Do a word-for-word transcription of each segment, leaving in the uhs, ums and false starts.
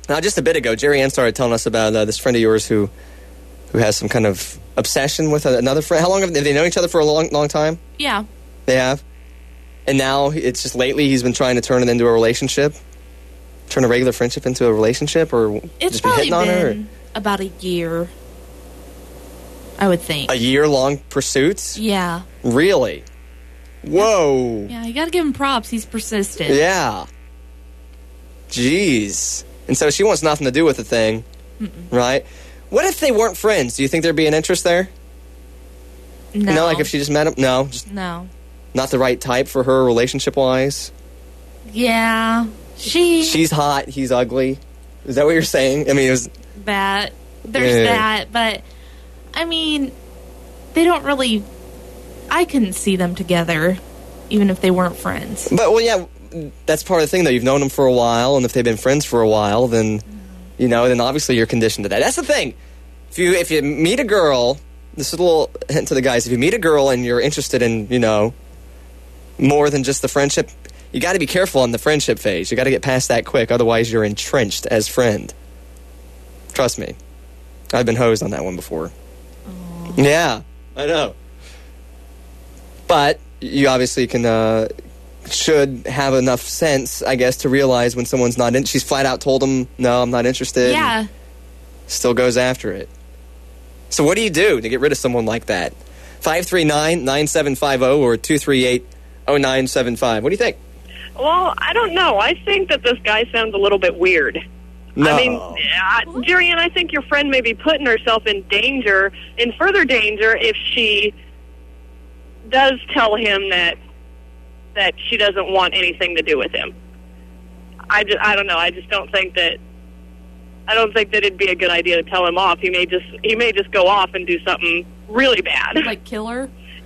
Now, just a bit ago, Jerry Ann started telling us about uh, this friend of yours who who has some kind of obsession with another friend. How long have they, have they known each other for a long, long time? Yeah. They have? And now it's just lately he's been trying to turn it into a relationship? Turn a regular friendship into a relationship? Or it's just probably been hitting on her? been about a year, I would think. A year-long pursuit? Yeah. Really? Whoa. Yeah, you got to give him props. He's persistent. Yeah. Jeez. And so she wants nothing to do with the thing, Mm-mm. right? What if they weren't friends? Do you think there'd be an interest there? No. You know, like if she just met him? No. Just no. Not the right type for her relationship-wise? Yeah. She... She's hot. He's ugly. Is that what you're saying? I mean, it was... That. There's yeah. that. But, I mean, they don't really... I couldn't see them together, even if they weren't friends. But, well, yeah, that's part of the thing, though. You've known them for a while, and if they've been friends for a while, then... You know, then obviously you're conditioned to that. That's the thing. If you if you meet a girl, this is a little hint to the guys. If you meet a girl and you're interested in, you know, more than just the friendship, you got to be careful on the friendship phase. You got to get past that quick. Otherwise, you're entrenched as friend. Trust me. I've been hosed on that one before. Aww. Yeah, I know. But you obviously can... Uh, should have enough sense, I guess, to realize when someone's not in. She's flat out told him, no, I'm not interested. Yeah. Still goes after it. So what do you do to get rid of someone like that? five three nine, nine seven five zero or two three eight, oh nine seven five. What do you think? Well, I don't know. I think that this guy sounds a little bit weird. No. I mean, uh, Jerry, and I think your friend may be putting herself in danger, in further danger, if she does tell him that that she doesn't want anything to do with him. I, just, I don't know. I just don't think that I don't think that it'd be a good idea to tell him off. He may just he may just go off and do something really bad. Like kill her?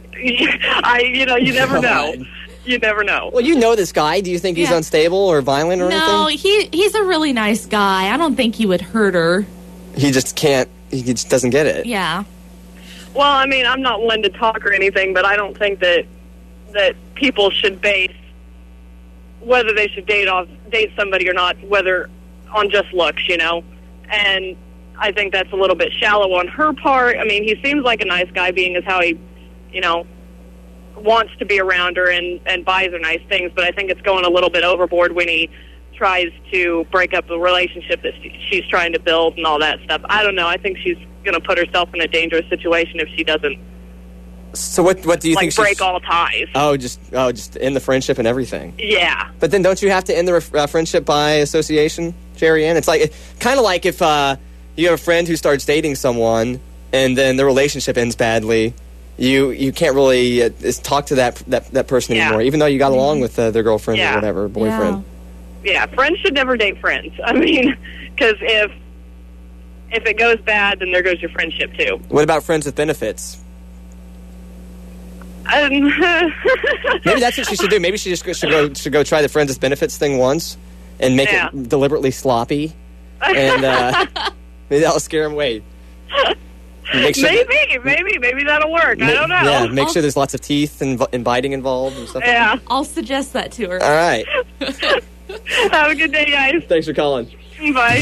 I you know, you never know. You never know. Well, you know this guy. Do you think he's yeah. unstable or violent or no, anything? No, he he's a really nice guy. I don't think he would hurt her. He just can't he just doesn't get it. Yeah. Well, I mean, I'm not one to talk or anything, but I don't think that that people should base whether they should date off date somebody or not, whether on just looks, you know. And I think that's a little bit shallow on her part. I mean, he seems like a nice guy, being as how he, you know, wants to be around her and, and buys her nice things, but I think it's going a little bit overboard when he tries to break up the relationship that she, she's trying to build and all that stuff. I don't know. I think she's going to put herself in a dangerous situation if she doesn't. So what what do you like think? Break she's, all ties. Oh, just oh, just end the friendship and everything. Yeah. But then don't you have to end the uh, friendship by association, Jerry Ann? It's like kind of like if uh, you have a friend who starts dating someone and then the relationship ends badly. You you can't really uh, talk to that that, that person yeah. anymore, even though you got along with uh, their girlfriend yeah. or whatever, boyfriend. Yeah. yeah, friends should never date friends. I mean, because if if it goes bad, then there goes your friendship too. What about friends with benefits? Um, Maybe that's what she should do. Maybe she just should go should go try the friends with benefits thing once and make yeah. it deliberately sloppy, and uh, maybe that'll scare him away. Make sure maybe, that, maybe, maybe that'll work. Ma- I don't know. Yeah, make I'll, sure there's lots of teeth and, and biting involved and stuff. Yeah, like that. I'll suggest that to her. All right. Have a good day, guys. Thanks for calling. Bye.